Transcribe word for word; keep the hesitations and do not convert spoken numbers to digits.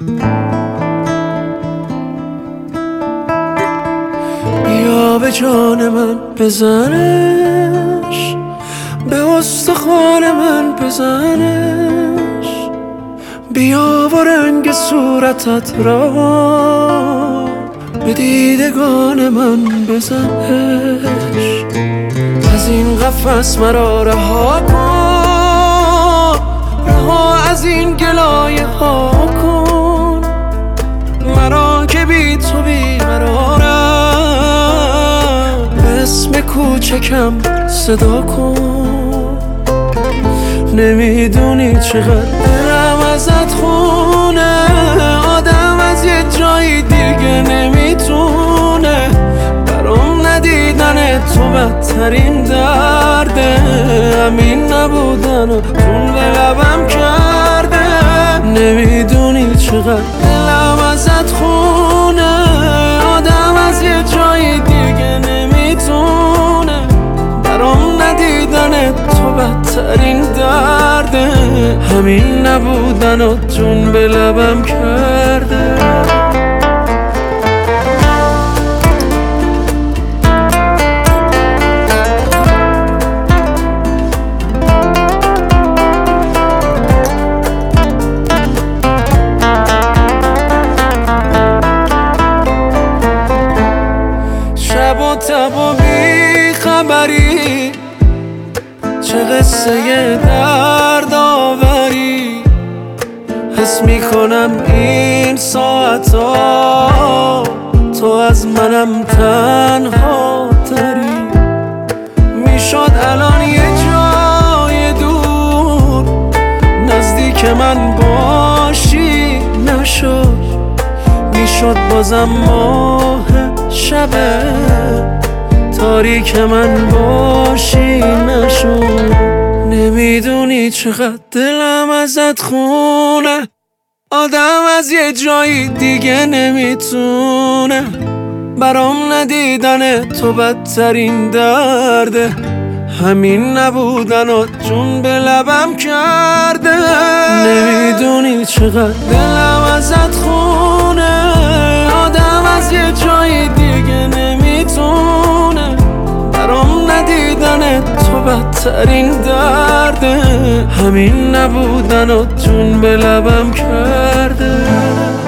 بیا به جان من بزنش، به استخوان من بزنش، بیا و رنگ صورتت را به دیدگان من بزنش. از این قفس مرا رها کن، رها از این گلایه ها کن، مرا که بی تو بی قرارم، به اسم کوچکم صدا کن. نمیدونی چقدر دلم ازت خونه، آدم از یه جایی دیگه نمیتونه، برام ندیدن تو بدترین درده، همین نبودن و جون به لبم کرده. نمیدونی چقدر دلم ازت خونه، آدم از یه جایی دیگه نمیتونه، برام ندیدن تو بدترین درده، همین نبودن و جون به لبم کرده. شب و تب و بی خبری، چه قصه درد آوری، حس میکنم این ساعتا تو از منم تنها تری. میشد الان یه جای دور نزدیک من باشی، نشد. میشد بازم ماه شبه تاریک من باشی، نشد. نمیدونی چقدر دلم ازت خونه، آدم از یه جایی دیگه نمیتونه، برام ندیدن تو بدترین درده، همین نبودن و جون به لبم کرده. نمیدونی چقدر دلم ازت خونه، آدم از یه جایی دیگه نمیتونه، برام ندیدن تو بدترین درده، همین نبودن و جون به لبم کرده.